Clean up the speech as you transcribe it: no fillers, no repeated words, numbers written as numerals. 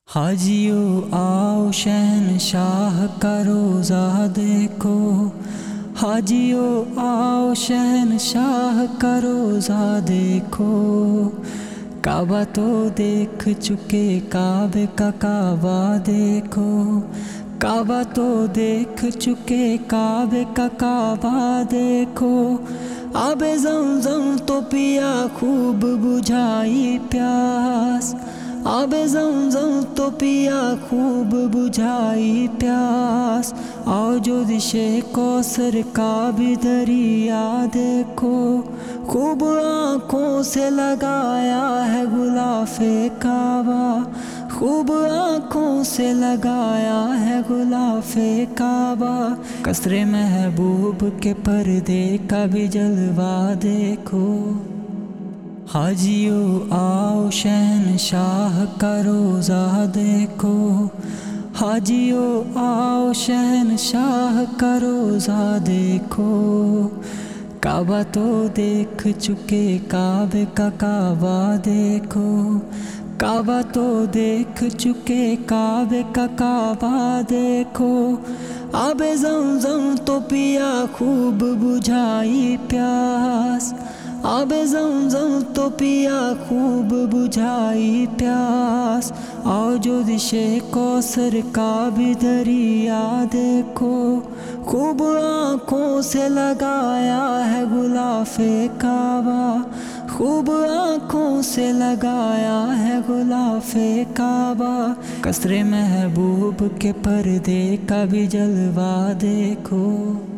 हाजियो आओ शहनशाह का रोज़ा देखो। हाजियो आओ शहनशाह का रोज़ा देखो। काबा तो देख चुके, काबे का काबा देखो। काबा तो देख चुके, काबे का काबा देखो। आबे ज़मज़म तो पिया, खूब बुझाई प्यास। आबे ज़मज़म तो पिया, खूब बुझाई प्यास। आओ जो दिशे कौसर का भी दरिया देखो। खूब आँखों से लगाया है गुलाफ़े काबा। खूब आँखों से लगाया है गुलाफ़े काबा। कसरे महबूब के पर्दे का भी जलवा देखो। हाजियो आओ शहनशाह का रोज़ा देखो। हाजियो आओ शहनशाह का रोज़ा देखो। काबा तो देख चुके, काबे का काबा देखो। काबा तो देख चुके, काबे का काबा देखो। आबे ज़मज़म तो पिया, खूब बुझाई प्यास। आबे ज़मज़म तो पिया, खूब बुझाई प्यास। आओ जो दिशे कौसर का भी दरिया देखो। खूब आँखों से लगाया है गुलाफ़े काबा। खूब आँखों से लगाया है गुलाफ़े काबा। कसरे महबूब के पर्दे का भी जलवा देखो।